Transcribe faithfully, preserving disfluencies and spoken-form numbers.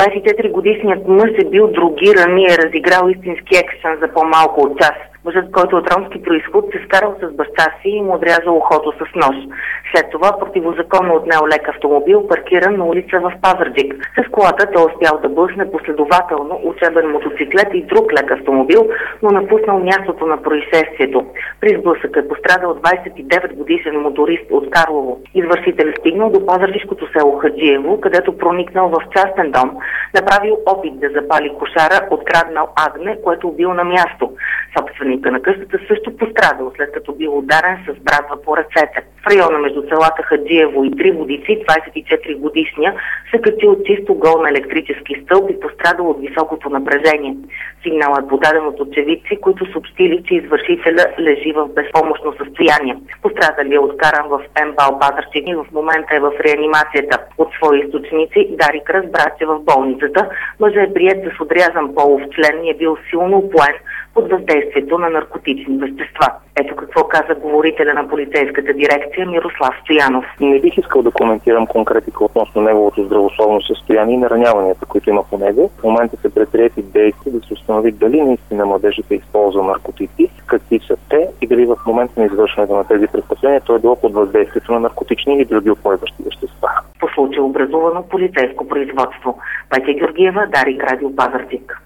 двадесет и четири годишният мъж е бил дрогиран и е разиграл истински екшън за по-малко от час. Мъжът, който от ромски произход, се скарал с баща си и му отрязал ухото с нож. След това противозаконно отнел лек автомобил, паркиран на улица в Пазарджик. С колата той успял да блъсне последователно учебен мотоциклет и друг лек автомобил, но напуснал мястото на происшествието. При сблъсъка е пострадал двадесет и девет годишен моторист от Карлово. Извършителят стигнал до пазарджишкото село Хаджиево, където проникнал в частен дом, направил опит да запали кошара, откраднал агне, което убил на място. Собственика на къщата също пострадал, след като бил ударен с брадва по ръцете. В района между селата Хаджиево и Три водици, двадесет и четири годишния се качил чисто гол на електрически стълб и пострадал от високото напрежение. Сигналът е подаден от очевидци, които съобщили, че извършителя лежи в безпомощно състояние. Пострадалият е откаран в МБАЛ Пазарджик и в момента е в реанимацията. От свои източници Дарик разбра, че в болницата мъжът е приет с отрязан полов член и е бил силно опоен под въздействието на наркотични вещества. Ето какво каза говорителя на полицейската дирекция Мирослав Стоянов. Не бих искал да коментирам конкретика относно неговото здравословно състояние и нараняванията, които има по него. В момента се предприети действия да се установи дали наистина младежът е използвал наркотици, какви са те и дали в момента на извършването на тези престъпления той е било под въздействието на наркотични или други упойващи вещества. По случай образувано полицейско производство. Петя Георгиева, Дарик, Радио Пазарджик.